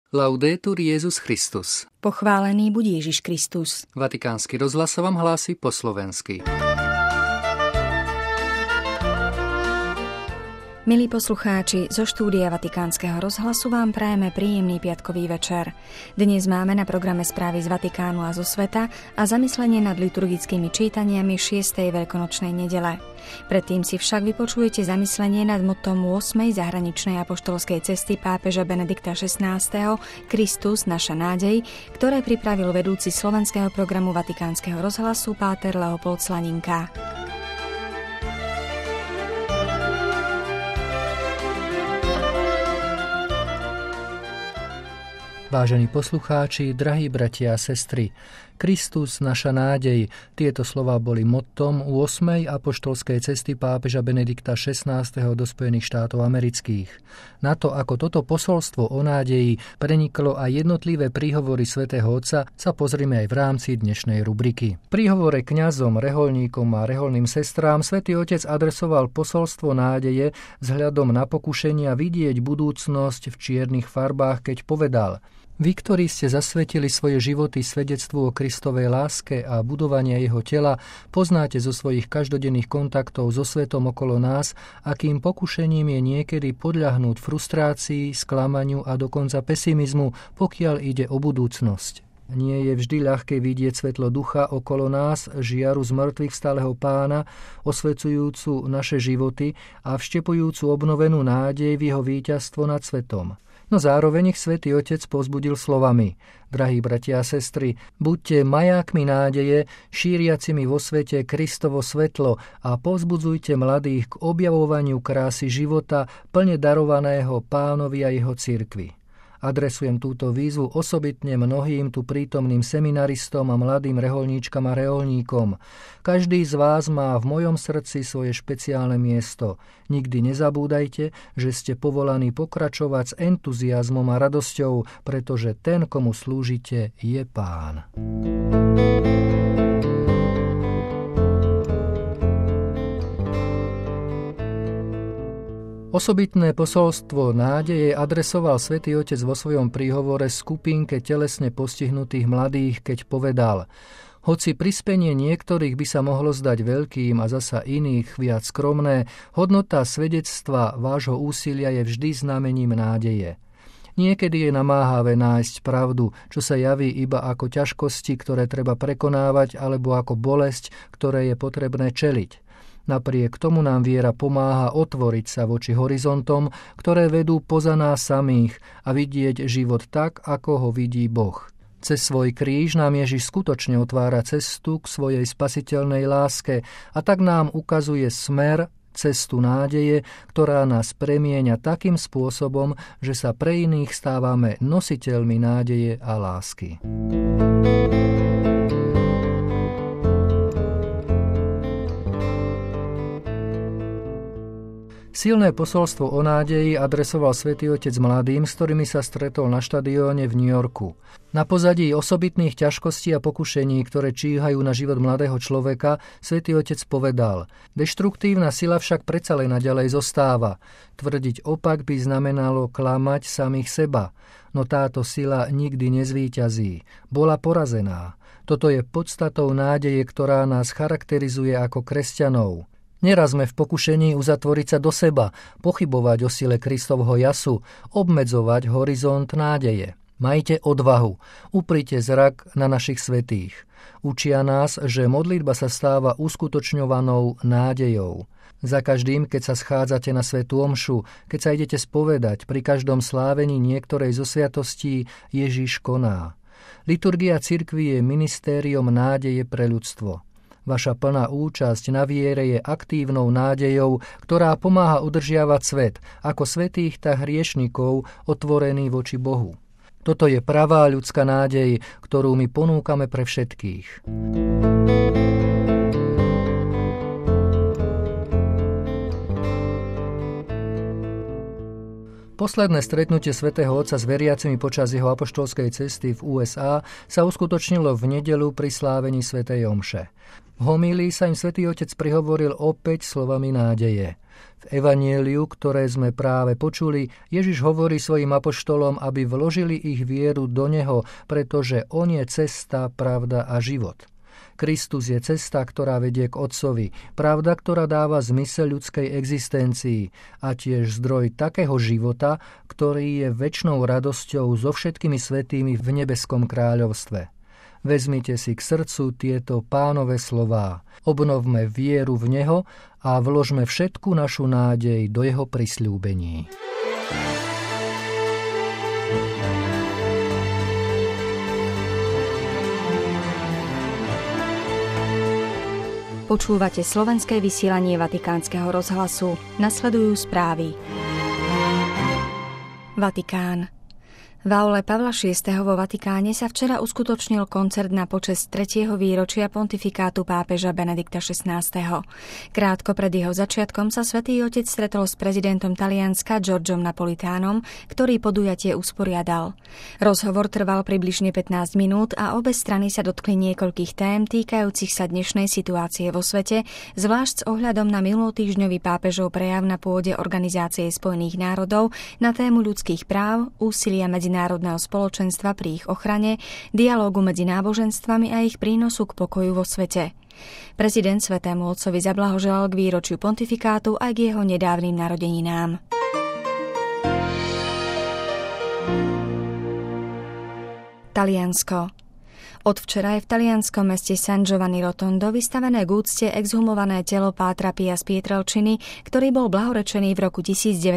Laudetur Jesus Christus. Pochválený buď Ježiš Kristus. Vatikánsky rozhlas vám hlási po slovensky. Milí poslucháči, zo štúdia Vatikánskeho rozhlasu vám prajeme príjemný piatkový večer. Dnes máme na programe správy z Vatikánu a zo sveta a zamyslenie nad liturgickými čítaniami 6. veľkonočnej nedele. Predtým si však vypočujete zamyslenie nad mottom 8. zahraničnej apoštolskej cesty pápeža Benedikta XVI. Kristus, naša nádej, ktoré pripravil vedúci slovenského programu Vatikánskeho rozhlasu páter Leopold Slaninka. Vážení poslucháči, drahí bratia a sestry, Kristus, naša nádej, tieto slová boli mottom 8. apoštolskej cesty pápeža Benedikta XVI. Do Spojených štátov amerických. Na to, ako toto posolstvo o nádeji preniklo aj jednotlivé príhovory svätého Otca, sa pozrime aj v rámci dnešnej rubriky. V príhovore kňazom, rehoľníkom a rehoľným sestrám svätý Otec adresoval posolstvo nádeje vzhľadom na pokušenia vidieť budúcnosť v čiernych farbách, keď povedal: Vy, ktorí ste zasvetili svoje životy svedectvu o Kristovej láske a budovania jeho tela, poznáte zo svojich každodenných kontaktov so svetom okolo nás, akým pokušením je niekedy podľahnúť frustrácii, sklamaniu a dokonca pesimizmu, pokiaľ ide o budúcnosť. Nie je vždy ľahké vidieť svetlo ducha okolo nás, žiaru z mŕtvych stáleho Pána, osvecujúcu naše životy a vštepujúcu obnovenú nádej v jeho víťazstvo nad svetom. No zároveň ich svätý Otec povzbudil slovami: Drahí bratia a sestry, buďte majákmi nádeje, šíriacimi vo svete Kristovo svetlo a povzbudzujte mladých k objavovaniu krásy života plne darovaného Pánovi a jeho cirkvi. Adresujem túto výzvu osobitne mnohým tu prítomným seminaristom a mladým rehoľníčkam a rehoľníkom. Každý z vás má v mojom srdci svoje špeciálne miesto. Nikdy nezabúdajte, že ste povolaní pokračovať s entuziazmom a radosťou, pretože ten, komu slúžite, je Pán. Osobitné posolstvo nádeje adresoval svätý Otec vo svojom príhovore skupinke telesne postihnutých mladých, keď povedal: Hoci prispenie niektorých by sa mohlo zdať veľkým a zasa iných viac skromné, hodnota svedectva vášho úsilia je vždy znamením nádeje. Niekedy je namáhavé nájsť pravdu, čo sa javí iba ako ťažkosti, ktoré treba prekonávať, alebo ako bolesť, ktoré je potrebné čeliť. Napriek tomu nám viera pomáha otvoriť sa voči horizontom, ktoré vedú poza nás samých a vidieť život tak, ako ho vidí Boh. Cez svoj kríž nám Ježiš skutočne otvára cestu k svojej spasiteľnej láske a tak nám ukazuje smer, cestu nádeje, ktorá nás premieňa takým spôsobom, že sa pre iných stávame nositeľmi nádeje a lásky. Silné posolstvo o nádeji adresoval svätý Otec mladým, s ktorými sa stretol na štadióne v New Yorku. Na pozadí osobitných ťažkostí a pokušení, ktoré číhajú na život mladého človeka, svätý Otec povedal: Deštruktívna sila však predsa len naďalej zostáva. Tvrdiť opak by znamenalo klamať samých seba, no táto sila nikdy nezvíťazí. Bola porazená. Toto je podstatou nádeje, ktorá nás charakterizuje ako kresťanov. Neraz sme v pokušení uzatvoriť sa do seba, pochybovať o sile Kristovho jasu, obmedzovať horizont nádeje. Majte odvahu, uprite zrak na našich svätých. Učia nás, že modlitba sa stáva uskutočňovanou nádejou. Za každým, keď sa schádzate na svätú omšu, keď sa idete spovedať, pri každom slávení niektorej zo sviatostí Ježiš koná. Liturgia cirkvi je ministériom nádeje pre ľudstvo. Vaša plná účasť na viere je aktívnou nádejou, ktorá pomáha udržiavať svet, ako svätých, tak hriešnikov, otvorený voči Bohu. Toto je pravá ľudská nádej, ktorú my ponúkame pre všetkých. Posledné stretnutie svätého Otca s veriacimi počas jeho apoštolskej cesty v USA sa uskutočnilo v nedeľu pri slávení svätej omše. V homílii sa im svätý Otec prihovoril opäť slovami nádeje. V evanjeliu, ktoré sme práve počuli, Ježiš hovorí svojim apoštolom, aby vložili ich vieru do neho, pretože on je cesta, pravda a život. Kristus je cesta, ktorá vedie k Otcovi, pravda, ktorá dáva zmysel ľudskej existencii a tiež zdroj takého života, ktorý je večnou radosťou so všetkými svätými v nebeskom kráľovstve. Vezmite si k srdcu tieto Pánove slová. Obnovme vieru v Neho a vložme všetku našu nádej do Jeho prisľúbení. Počúvate slovenské vysielanie Vatikánskeho rozhlasu. Nasledujú správy. Vatikán. V aule Pavla VI. Vo Vatikáne sa včera uskutočnil koncert na počesť 3. výročia pontifikátu pápeža Benedikta XVI. Krátko pred jeho začiatkom sa svätý Otec stretol s prezidentom Talianska Giorgiom Napolitánom, ktorý podujatie usporiadal. Rozhovor trval približne 15 minút a obe strany sa dotkli niekoľkých tém týkajúcich sa dnešnej situácie vo svete, zvlášť s ohľadom na minulotýždňový pápežov prejav na pôde Organizácie spojených národov na tému ľudských práv, úsilia medzinárodného spoločenstva pri ich ochrane, dialógu medzi náboženstvami a ich prínosu k pokoju vo svete. Prezident Svätému Otcovi zablahoželal k výročiu pontifikátu aj k jeho nedávnym narodeninám. Taliansko. Od včera je v talianskom meste San Giovanni Rotondo vystavené k úcte exhumované telo pátra Pia z Pietrelciny, ktorý bol blahorečený v roku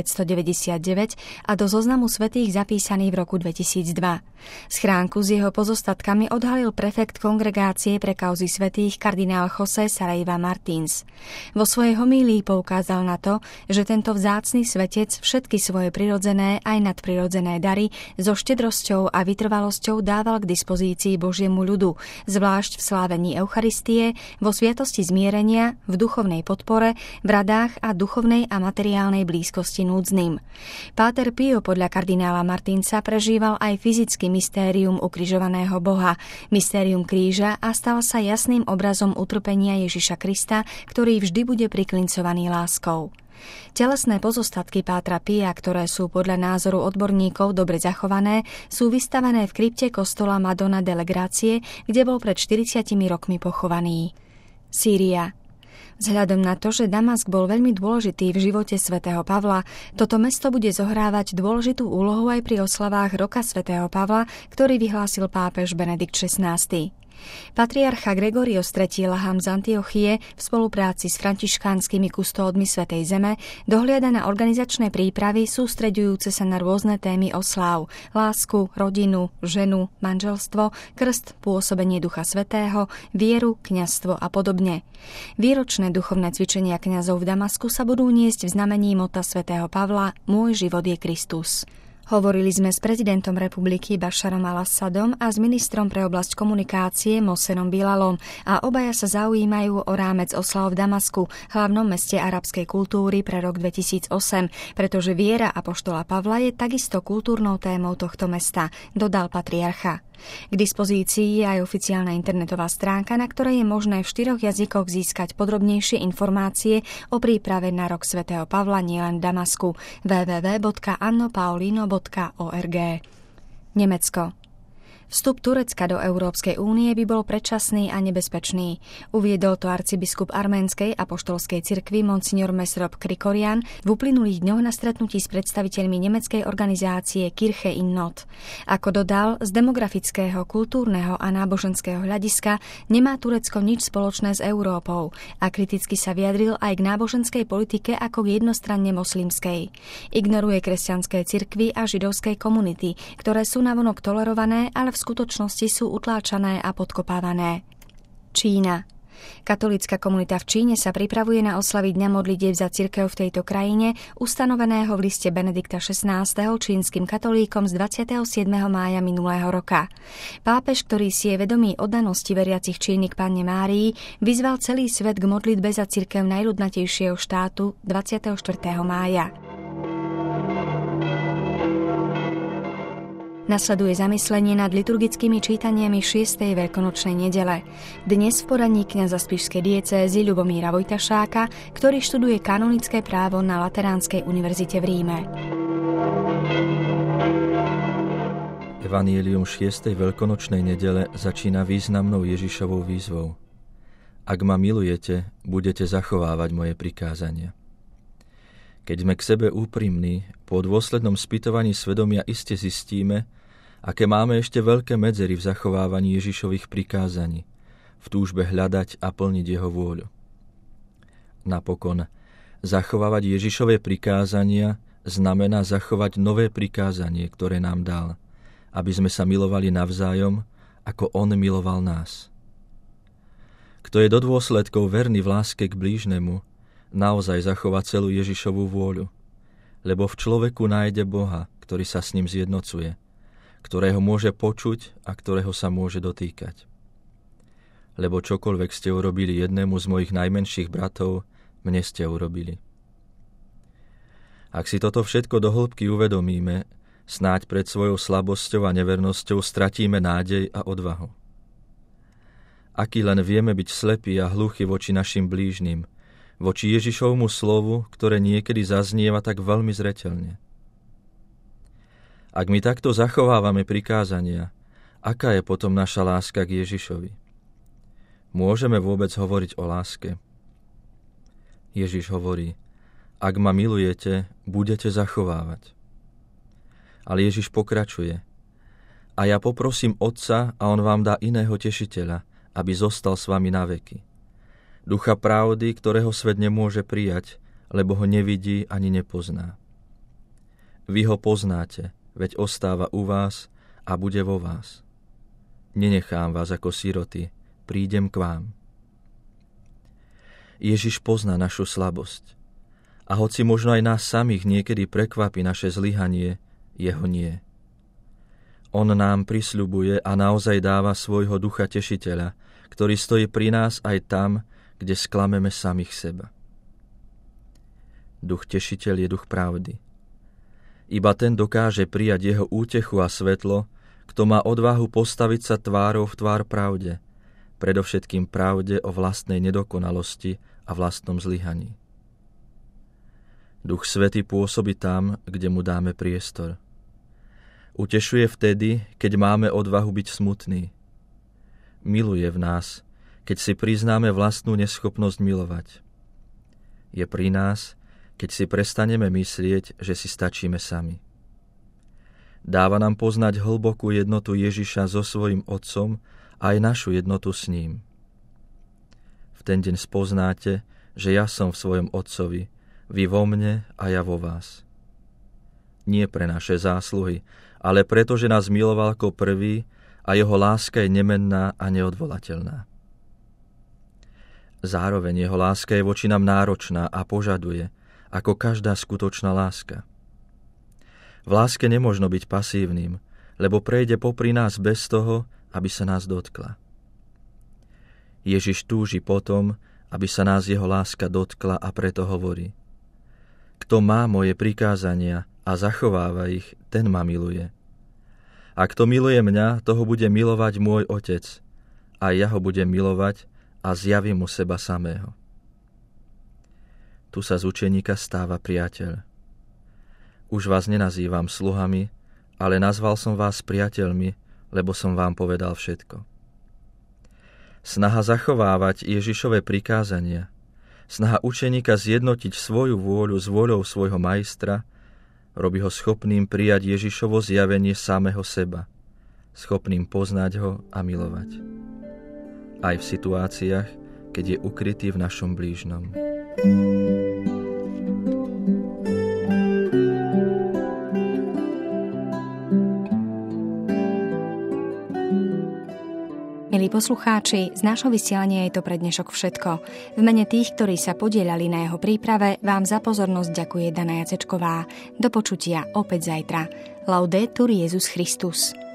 1999 a do zoznamu svätých zapísaný v roku 2002. Schránku s jeho pozostatkami odhalil prefekt kongregácie pre kauzy svätých kardinál José Saraiva Martins. Vo svojej homílii poukázal na to, že tento vzácny svetec všetky svoje prirodzené aj nadprirodzené dary so štedrosťou a vytrvalosťou dával k dispozícii Božiemu ľudu, zvlášť v slávení Eucharistie, vo sviatosti zmierenia, v duchovnej podpore, v radách a duchovnej a materiálnej blízkosti núdznym. Páter Pio podľa kardinála Martinsa prežíval aj fyzický mystérium ukrižovaného Boha, mystérium kríža a stal sa jasným obrazom utrpenia Ježiša Krista, ktorý vždy bude priklincovaný láskou. Telesné pozostatky pátra Pia, ktoré sú podľa názoru odborníkov dobre zachované, sú vystavené v krypte kostola Madonna delle Grazie, kde bol pred 40 rokmi pochovaný. Sýria. Vzhľadom na to, že Damask bol veľmi dôležitý v živote svätého Pavla, toto mesto bude zohrávať dôležitú úlohu aj pri oslavách roka svätého Pavla, ktorý vyhlásil pápež Benedikt XVI. Patriarcha Gregorios III. Laham z Antiochie v spolupráci s františkánskymi kustódmi Svätej Zeme dohliada na organizačné prípravy sústreďujúce sa na rôzne témy osláv: lásku, rodinu, ženu, manželstvo, krst, pôsobenie Ducha Svätého, vieru, kňazstvo a podobne. Výročné duchovné cvičenia kňazov v Damasku sa budú niesť v znamení mota svätého Pavla Môj život je Kristus. Hovorili sme s prezidentom republiky Bašarom al-Assadom a s ministrom pre oblasť komunikácie Mohsenom Bilalom a obaja sa zaujímajú o rámec oslav v Damasku, hlavnom meste arabskej kultúry pre rok 2008, pretože viera apoštola Pavla je takisto kultúrnou témou tohto mesta, dodal patriarcha. K dispozícii je aj oficiálna internetová stránka, na ktorej je možné v 4 jazykoch získať podrobnejšie informácie o príprave na rok svätého Pavla nielen v Damasku. www.annopaulino.org. Nemecko. Vstup Turecka do Európskej únie by bol predčasný a nebezpečný. Uviedol to arcibiskup arménskej apoštolskej cirkvi monsignor Mesrop Krikorian v uplynulých dňoch na stretnutí s predstaviteľmi nemeckej organizácie Kirche in Not. Ako dodal, z demografického, kultúrneho a náboženského hľadiska nemá Turecko nič spoločné s Európou a kriticky sa vyjadril aj k náboženskej politike ako k jednostranne moslimskej. Ignoruje kresťanské cirkvi a židovskej komunity, ktoré sú navonok tolerované, ale v skutočnosti sú utláčané a podkopávané. Čína. Katolícka komunita v Číne sa pripravuje na oslavy Dňa modlitieb za cirkev v tejto krajine, ustanoveného v liste Benedikta XVI. Čínskym katolíkom z 27. mája minulého roka. Pápež, ktorý si je vedomý oddanosti veriacich Číny k Panne Márii, vyzval celý svet k modlitbe za cirkev najľudnatejšieho štátu 24. mája. Nasleduje zamyslenie nad liturgickými čítaniami 6. veľkonočnej nedele. Dnes v poradní kňaza spišskej diecézy Ľubomíra Vojtašáka, ktorý študuje kanonické právo na Lateránskej univerzite v Ríme. Evanjelium 6. veľkonočnej nedele začína významnou Ježišovou výzvou. Ak ma milujete, budete zachovávať moje prikázania. Keď sme k sebe úprimní, po dôslednom spytovaní svedomia iste zistíme, aké máme ešte veľké medzery v zachovávaní Ježišových prikázaní, v túžbe hľadať a plniť jeho vôľu. Napokon, zachovávať Ježišove prikázania znamená zachovať nové prikázanie, ktoré nám dal, aby sme sa milovali navzájom, ako on miloval nás. Kto je do dôsledkov verný v láske k blížnemu, naozaj zachová celú Ježišovú vôľu, lebo v človeku nájde Boha, ktorý sa s ním zjednocuje, ktorého môže počuť a ktorého sa môže dotýkať. Lebo čokoľvek ste urobili jednému z mojich najmenších bratov, mne ste urobili. Ak si toto všetko do hĺbky uvedomíme, snáď pred svojou slabosťou a nevernosťou stratíme nádej a odvahu. Aký len vieme byť slepí a hluchí voči našim blížnym, voči Ježišovmu slovu, ktoré niekedy zaznieva tak veľmi zreteľne. Ak my takto zachovávame prikázania, aká je potom naša láska k Ježišovi? Môžeme vôbec hovoriť o láske? Ježiš hovorí, ak ma milujete, budete zachovávať. Ale Ježiš pokračuje, a ja poprosím Otca a on vám dá iného tešiteľa, aby zostal s vami na veky. Ducha pravdy, ktorého svet nemôže prijať, lebo ho nevidí ani nepozná. Vy ho poznáte, veď ostáva u vás a bude vo vás. Nenechám vás ako siroty, prídem k vám. Ježiš pozná našu slabosť. A hoci možno aj nás samých niekedy prekvapí naše zlyhanie, jeho nie. On nám prisľubuje a naozaj dáva svojho Ducha Tešiteľa, ktorý stojí pri nás aj tam, kde sklameme samých seba. Duch Tešiteľ je duch pravdy. Iba ten dokáže prijať jeho útechu a svetlo, kto má odvahu postaviť sa tvárou v tvár pravde, predovšetkým pravde o vlastnej nedokonalosti a vlastnom zlyhaní. Duch Svätý pôsobí tam, kde mu dáme priestor. Utešuje vtedy, keď máme odvahu byť smutný. Miluje v nás, keď si priznáme vlastnú neschopnosť milovať. Je pri nás, keď si prestaneme myslieť, že si stačíme sami. Dáva nám poznať hlbokú jednotu Ježiša so svojím Otcom a aj našu jednotu s ním. V ten deň spoznáte, že ja som v svojom Otcovi, vy vo mne a ja vo vás. Nie pre naše zásluhy, ale preto, že nás miloval ako prvý a jeho láska je nemenná a neodvolateľná. Zároveň jeho láska je voči nám náročná a požaduje, ako každá skutočná láska. V láske nemožno byť pasívnym, lebo prejde popri nás bez toho, aby sa nás dotkla. Ježiš túži potom, aby sa nás jeho láska dotkla a preto hovorí: Kto má moje prikázania a zachováva ich, ten ma miluje. A kto miluje mňa, toho bude milovať môj Otec, a ja ho budem milovať a zjavím mu seba samého. Tu sa z učeníka stáva priateľ. Už vás nenazývam sluhami, ale nazval som vás priateľmi, lebo som vám povedal všetko. Snaha zachovávať Ježišove prikázania, snaha učeníka zjednotiť svoju vôľu s vôľou svojho majstra, robí ho schopným prijať Ježišovo zjavenie samého seba, schopným poznať ho a milovať. Aj v situáciách, keď je ukrytý v našom blížnom. Milí poslucháči, z nášho vysielania je to pre dnešok všetko. V mene tých, ktorí sa podieľali na jeho príprave, vám za pozornosť ďakuje Dana Jacečková. Do počutia opäť zajtra. Laudetur Jesus Christus.